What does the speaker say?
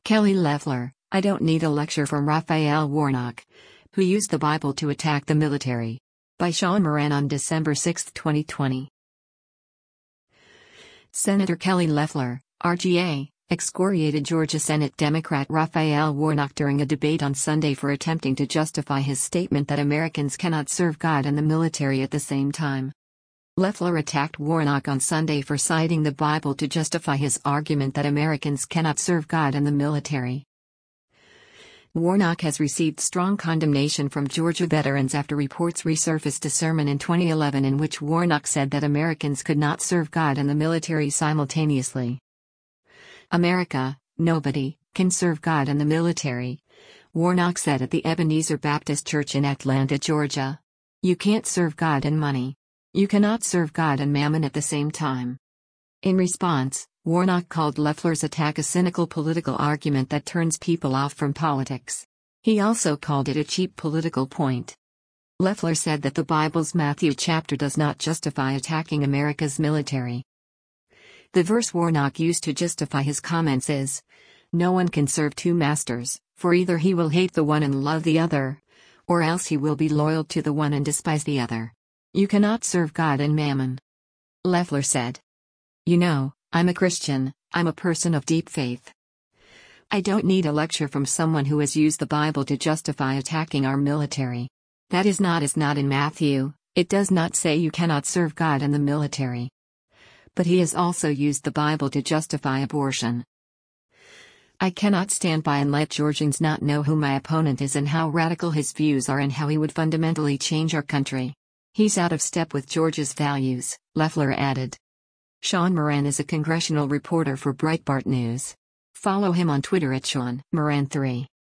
Kelly Loeffler, I don't need a lecture from Raphael Warnock, who used the Bible to attack the military. By Sean Moran on December 6, 2020. Senator Kelly Loeffler, RGA, excoriated Georgia Senate Democrat Raphael Warnock during a debate on Sunday for attempting to justify his statement that Americans cannot serve God and the military at the same time. Loeffler attacked Warnock on Sunday for citing the Bible to justify his argument that Americans cannot serve God and the military. Warnock has received strong condemnation from Georgia veterans after reports resurfaced a sermon in 2011 in which Warnock said that Americans could not serve God and the military simultaneously. America, nobody, can serve God and the military, Warnock said at the Ebenezer Baptist Church in Atlanta, Georgia. You can't serve God and money. You cannot serve God and mammon at the same time. In response, Warnock called Loeffler's attack a cynical political argument that turns people off from politics. He also called it a cheap political point. Loeffler said that the Bible's Matthew chapter does not justify attacking America's military. The verse Warnock used to justify his comments is, "No one can serve two masters, for either he will hate the one and love the other, or else he will be loyal to the one and despise the other. You cannot serve God and mammon." Loeffler said, "You know, I'm a Christian, I'm a person of deep faith. I don't need a lecture from someone who has used the Bible to justify attacking our military. That is not in Matthew, it does not say you cannot serve God and the military. But he has also used the Bible to justify abortion. I cannot stand by and let Georgians not know who my opponent is and how radical his views are and how he would fundamentally change our country. He's out of step with Georgia's values," Loeffler added. Sean Moran is a congressional reporter for Breitbart News. Follow him on Twitter at Sean Moran 3.